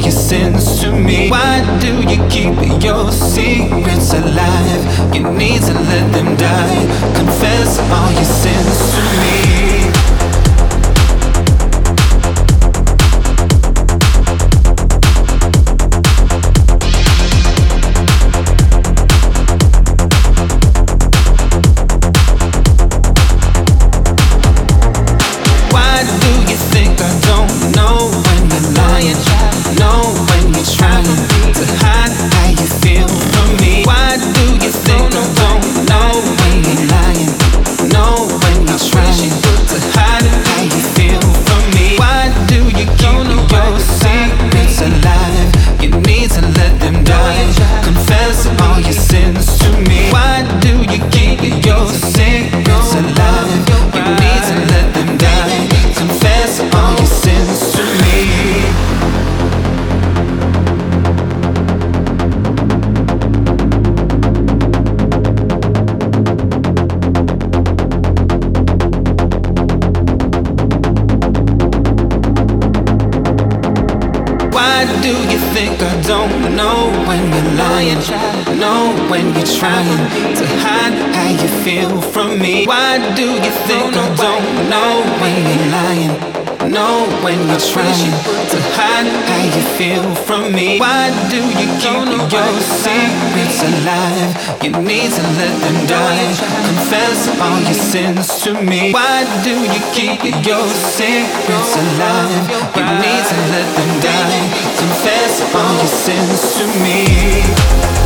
your sins to me? Why do you keep your secrets alive? You need to let them die. Confess all your sins to me. Why do you think I don't know when you're lying? Know when you're trying to hide how you feel from me? Why do you think I don't know when you're lying? Know when you're trying to hide how you feel from me? Why do you keep your secrets alive? You need to let them die. Confess all your sins to me. Why do you keep your secrets alive? You need to let them die. Confess all your sins to me.